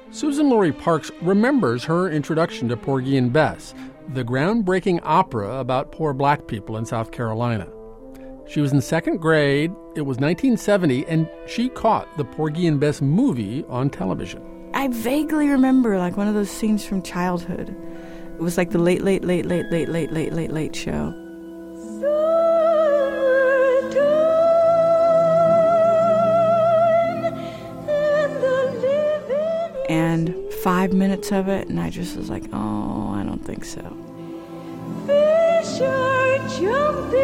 Suzan-Lori Parks remembers her introduction to Porgy and Bess, the groundbreaking opera about poor black people in South Carolina. She was in second grade, it was 1970, and she caught the Porgy and Bess movie on television. I vaguely remember like one of those scenes from childhood. It was like the late show. And 5 minutes of it, and I just was like, oh, I don't think so. Fish are jumping,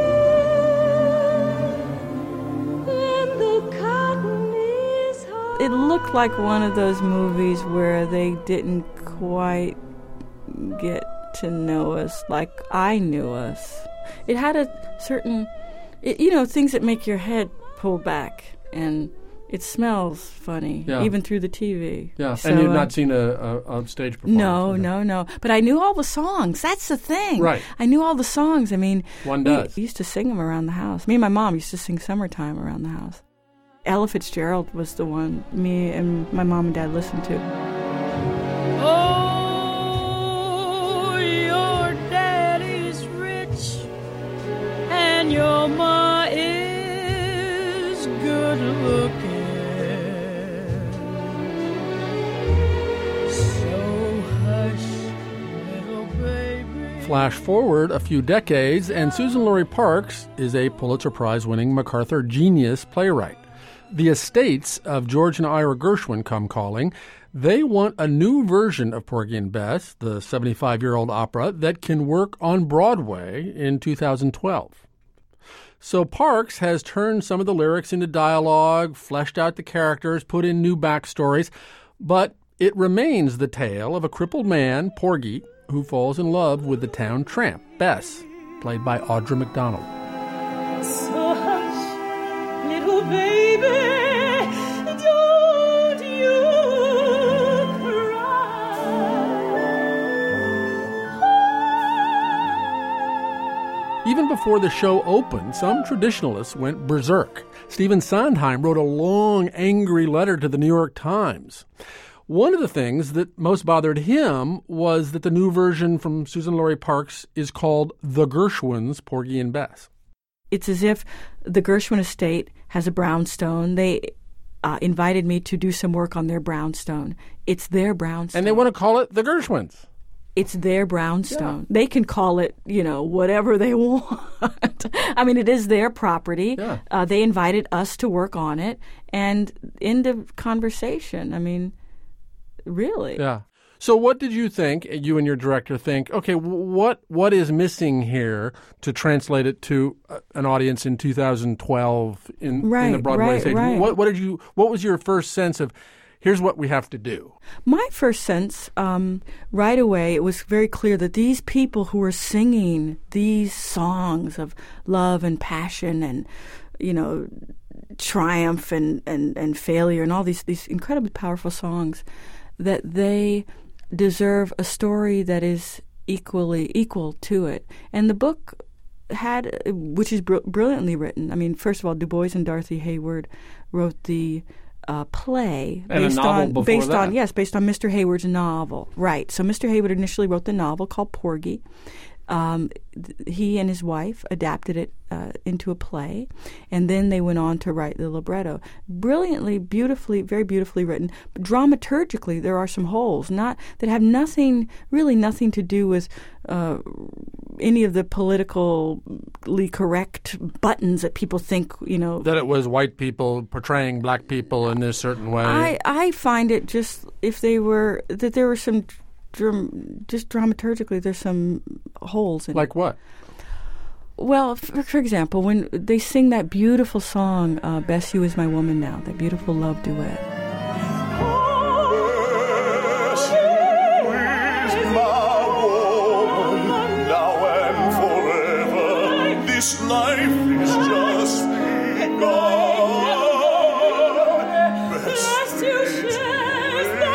and the cotton is high. It looked like one of those movies where they didn't quite get to know us like I knew us. It had a certain, things that make your head pull back, and it smells funny, even through the TV. Yeah, so, and you've not seen a stage performance? No. But I knew all the songs. That's the thing. Right. I knew all the songs. I mean, one does. We used to sing them around the house. Me and my mom used to sing Summertime around the house. Ella Fitzgerald was the one me and my mom and dad listened to. Oh, your daddy's rich and your ma is good looking. Flash forward a few decades, and Suzan-Lori Parks is a Pulitzer Prize-winning MacArthur Genius playwright. The estates of George and Ira Gershwin come calling. They want a new version of Porgy and Bess, the 75-year-old opera, that can work on Broadway in 2012. So Parks has turned some of the lyrics into dialogue, fleshed out the characters, put in new backstories, but it remains the tale of a crippled man, Porgy, who falls in love with the town tramp, Bess, played by Audra McDonald. So hush, little baby, don't you cry. Even before the show opened, some traditionalists went berserk. Stephen Sondheim wrote a long, angry letter to the New York Times. One of the things that most bothered him was that the new version from Suzan-Lori Parks is called The Gershwins' Porgy and Bess. It's as if the Gershwin estate has a brownstone. They invited me to do some work on their brownstone. It's their brownstone. And they want to call it The Gershwins. It's their brownstone. Yeah. They can call it, whatever they want. I mean, it is their property. Yeah. They invited us to work on it. And end of conversation. I mean, really? Yeah. So what did you think, you and your director think, okay, what is missing here to translate it to an audience in 2012 in the Broadway stage? Right. What was your first sense of, here's what we have to do? My first sense, right away, it was very clear that these people who were singing these songs of love and passion and, triumph and failure and all these incredibly powerful songs, that they deserve a story that is equal to it. And the book which is brilliantly written. I mean, first of all, Du Bois and Dorothy Hayward wrote the play based on Mr. Hayward's novel. Right. So Mr. Hayward initially wrote the novel called Porgy. He and his wife adapted it into a play, and then they went on to write the libretto. Brilliantly, beautifully, very beautifully written. But dramaturgically, there are some holes that have nothing to do with any of the politically correct buttons that people think, That it was white people portraying black people in this certain way. I find it just, that there were some, just dramaturgically, there's some holes in it. Like what? Well, for example, when they sing that beautiful song, Bess, You Is My Woman Now, that beautiful love duet. Bess, you is my woman, now and forever. This life is just begun. Bess, you share the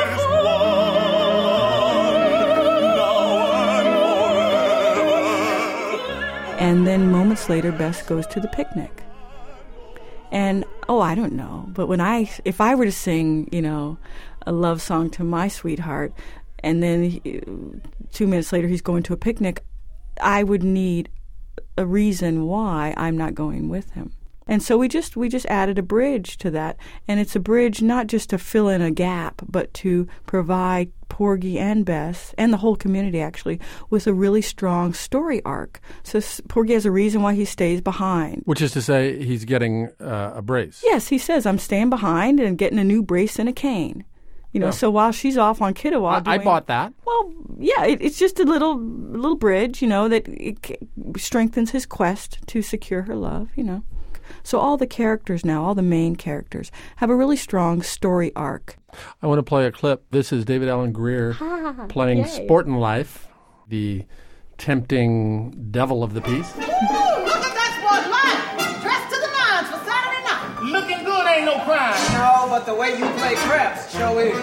And then moments later, Bess goes to the picnic. And Oh, I don't know. But if I were to sing, a love song to my sweetheart, and then 2 minutes later he's going to a picnic, I would need a reason why I'm not going with him. And so we just added a bridge to that. And it's a bridge not just to fill in a gap, but to provide Porgy and Bess, and the whole community actually, with a really strong story arc. So Porgy has a reason why he stays behind. Which is to say he's getting a brace. Yes, he says, I'm staying behind and getting a new brace and a cane. So while she's off on Kittiwah I bought that. Well, yeah, it's just a little bridge, that it strengthens his quest to secure her love, So all the characters now, all the main characters, have a really strong story arc. I want to play a clip. This is David Alan Grier playing Sportin' Life, the tempting devil of the piece. Ooh, look at that Sportin' Life! Dressed to the nines for Saturday night. Looking good ain't no crime. No, but the way you play craps sure is.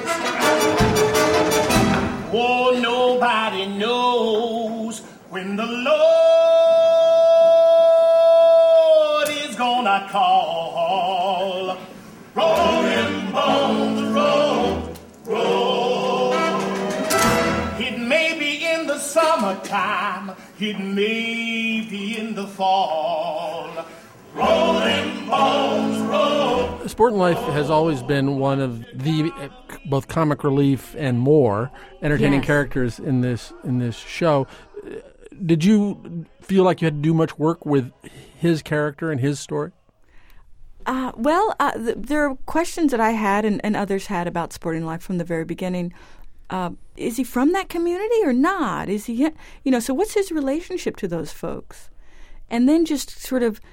Oh, nobody knows when the Lord is gonna call. Rolling bones, roll, roll. It may be in the summertime, it may be in the fall. Rolling bones, roll. Sportin' Life has always been one of the both comic relief and more entertaining characters in this show. Did you feel like you had to do much work with his character and his story? There are questions that I had and others had about Sporting Life from the very beginning. Is he from that community or not? Is he, so what's his relationship to those folks? And then just sort of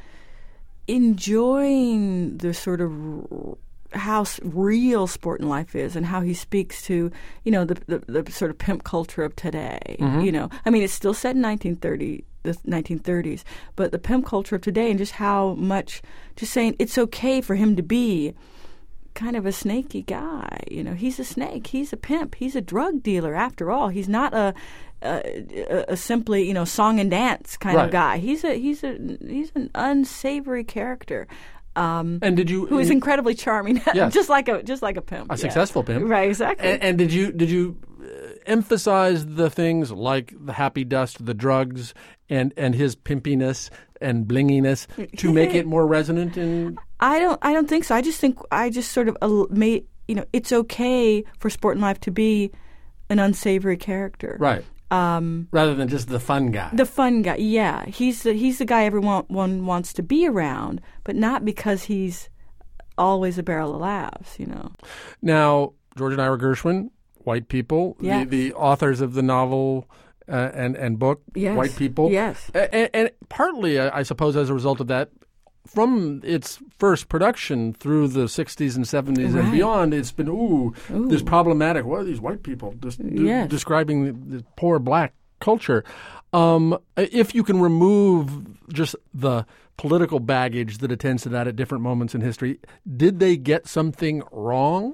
enjoying the sort of how real Sportin' Life is and how he speaks to, the sort of pimp culture of today. Mm-hmm. It's still set in the 1930s, but the pimp culture of today and just how much, just saying it's okay for him to be kind of a snaky guy. He's a snake. He's a pimp. He's a drug dealer after all. He's not a simply, song and dance kind of guy. He's an unsavory character. And did you? Who is incredibly charming, yes. just like a pimp, successful pimp, right? Exactly. And did you emphasize the things like the happy dust, the drugs, and his pimpiness and blinginess to make it more resonant? I don't think so. I just sort of made it's okay for Sportin' Life to be an unsavory character, right? Rather than just the fun guy. The fun guy, yeah. He's the guy everyone wants to be around, but not because he's always a barrel of laughs, Now, George and Ira Gershwin, white people, yes. the authors of the novel and book, yes. white people. Yes. And partly, I suppose, as a result of that, from its first production through the 60s and 70s right. and beyond, it's been, this problematic, what are these white people yes. describing the poor black culture? If you can remove just the political baggage that attends to that at different moments in history, did they get something wrong?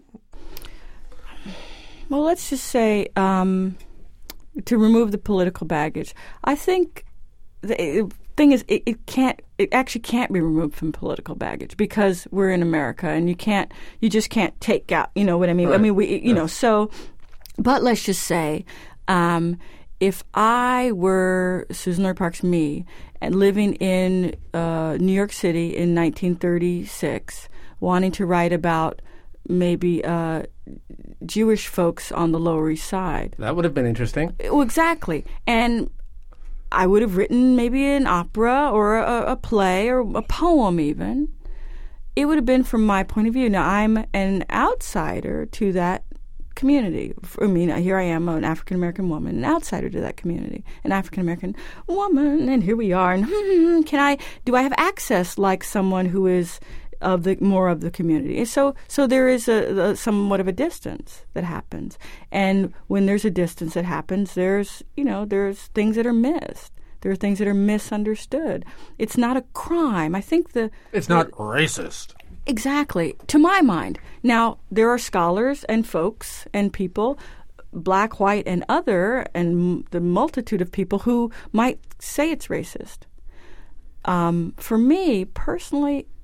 Well, let's just say, to remove the political baggage, I think the thing is, it actually can't be removed from political baggage because we're in America and you just can't take out, you know what I mean? Right. So, but let's just say, if I were Susan Lori Parks, me, and living in New York City in 1936, wanting to write about maybe Jewish folks on the Lower East Side. That would have been interesting. Well, exactly. And I would have written maybe an opera or a play or a poem even. It would have been from my point of view. Now, I'm an outsider to that community. Here I am, an African-American woman, an outsider to that community, an African-American woman, and here we are. And do I have access like someone who is more of the community? And so there is a somewhat of a distance that happens. And when there's a distance that happens, there's things that are missed. There are things that are misunderstood. It's not a crime. I think it's not racist. Exactly, to my mind. Now, there are scholars and folks and people, black, white, and other, and the multitude of people who might say it's racist. For me, personally,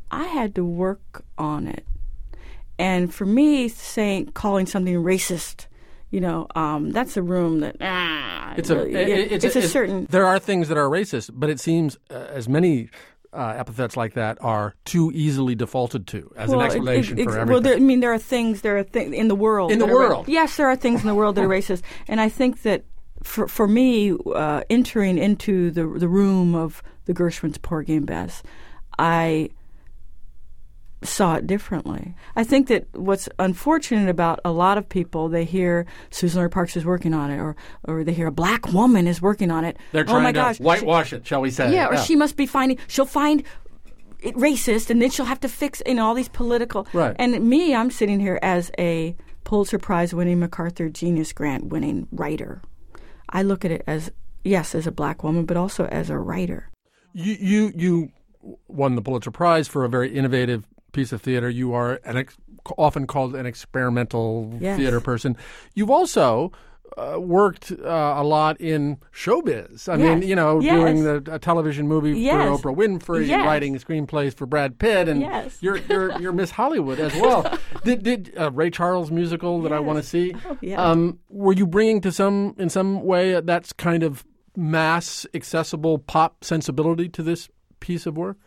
I had to work on it. And for me, calling something racist, that's a room that it's a certain. There are things that are racist, but it seems as many epithets like that are too easily defaulted to as an explanation for everything. Well, there are things in the world. Yes, there are things in the world that are racist, and I think that for me, entering into the room of the Gershwins, Porgy and Bess, I saw it differently. I think that what's unfortunate about a lot of people, they hear Suzan-Lori Parks is working on it, or they hear a black woman is working on it. They're trying to whitewash it, shall we say. Yeah, or she must be she'll find it racist, and then she'll have to fix all these political. Right. And me, I'm sitting here as a Pulitzer Prize winning, MacArthur Genius Grant winning writer. I look at it as a black woman, but also as a writer. You won the Pulitzer Prize for a very innovative piece of theater. You are often called an experimental theater person. You've also worked a lot in showbiz. I mean, doing a television movie for Oprah Winfrey, writing screenplays for Brad Pitt, and you're Miss Hollywood as well. Did Ray Charles musical that I want to see? Oh, yeah. Were you bringing in some way that's kind of mass, accessible pop sensibility to this piece of work?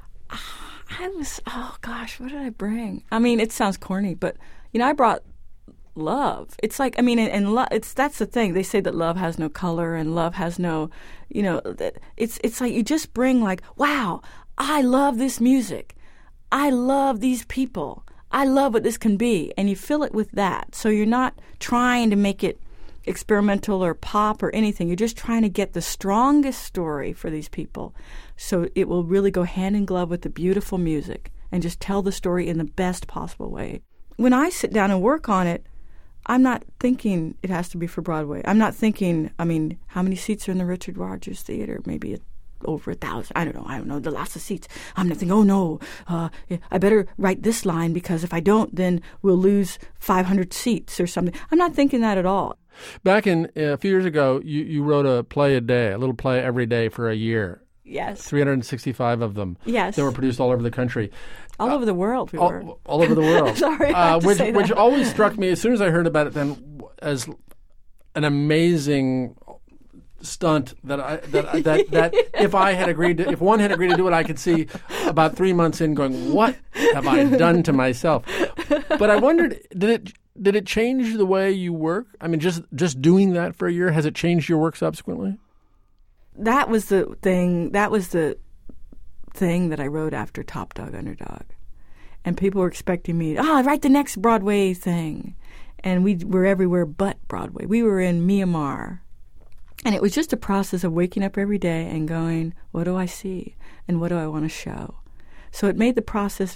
What did I bring? I mean, it sounds corny, but, I brought love. It's like, that's the thing. They say that love has no color and love has no, it's like you just bring wow, I love this music. I love these people. I love what this can be. And you fill it with that. So you're not trying to make it experimental or pop or anything. You're just trying to get the strongest story for these people, so it will really go hand in glove with the beautiful music and just tell the story in the best possible way. When I sit down and work on it, I'm not thinking it has to be for Broadway. I'm not thinking, how many seats are in the Richard Rodgers Theater? Maybe over 1,000. I don't know, the lots of seats. I'm not thinking, I better write this line, because if I don't, then we'll lose 500 seats or something. I'm not thinking that at all. Back in a few years ago, you wrote a play a day, a little play every day for a year. Yes. 365 of them. Yes. They were produced all over the country. All over the world, we were. All over the world. Sorry, I have to say that. Which always struck me, as soon as I heard about it then, as an amazing stunt that if one had agreed to do it, I could see about 3 months in going, what have I done to myself? But I wondered, did it change the way you work? Just doing that for a year, has it changed your work subsequently? That was the thing. That was the thing that I wrote after Top Dog, Underdog, and people were expecting me. Write the next Broadway thing, and we were everywhere but Broadway. We were in Myanmar, and it was just a process of waking up every day and going, "What do I see, and what do I want to show?" So it made the process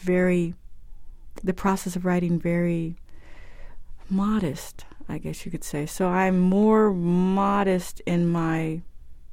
of writing very modest, I guess you could say. So I'm more modest in my.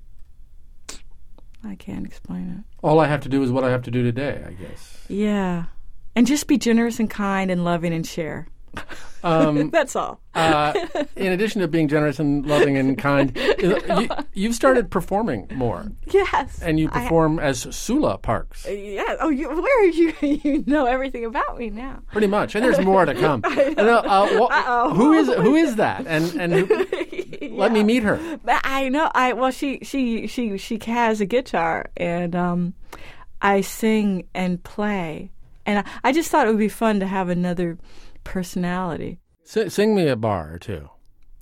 I can't explain it. All I have to do is what I have to do today, I guess. Yeah. And just be generous and kind and loving and share. That's all. In addition to being generous and loving and kind, you've started performing more. Yes. And you perform as Sula Parks. Yeah. Oh, where are you? You know everything about me now. Pretty much. And there's more to come. Who is that? And let me meet her. I know. She has a guitar, and I sing and play. And I just thought it would be fun to have another personality. Sing me a bar or two.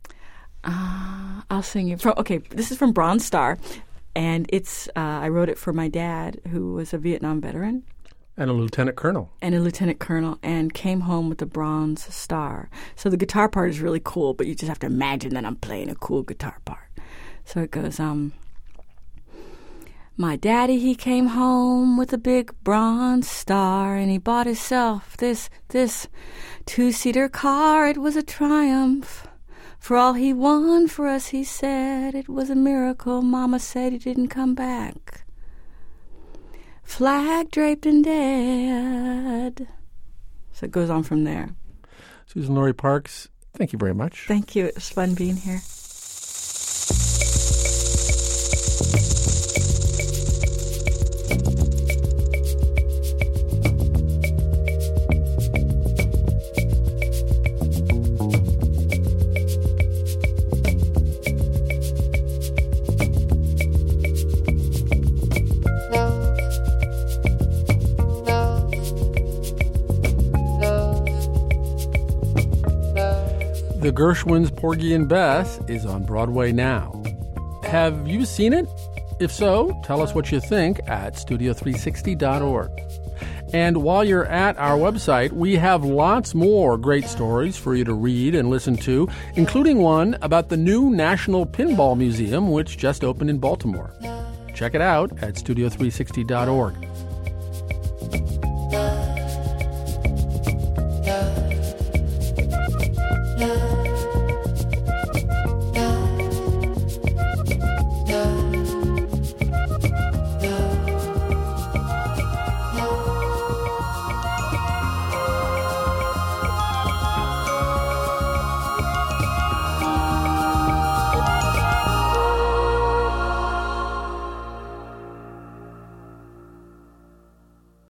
I'll sing you. This is from Bronze Star, and it's I wrote it for my dad, who was a Vietnam veteran. And a lieutenant colonel. And came home with a Bronze Star. So the guitar part is really cool, but you just have to imagine that I'm playing a cool guitar part. So it goes, my daddy, he came home with a big Bronze Star, and he bought himself this 2-seater car. It was a triumph. For all he won for us, he said, it was a miracle. Mama said he didn't come back. Flag draped and dead. So it goes on from there. Suzan-Lori Parks, thank you very much. Thank you. It was fun being here. The Gershwins' Porgy and Bess is on Broadway now. Have you seen it? If so, tell us what you think at studio360.org. And while you're at our website, we have lots more great stories for you to read and listen to, including one about the new National Pinball Museum, which just opened in Baltimore. Check it out at studio360.org. Yeah.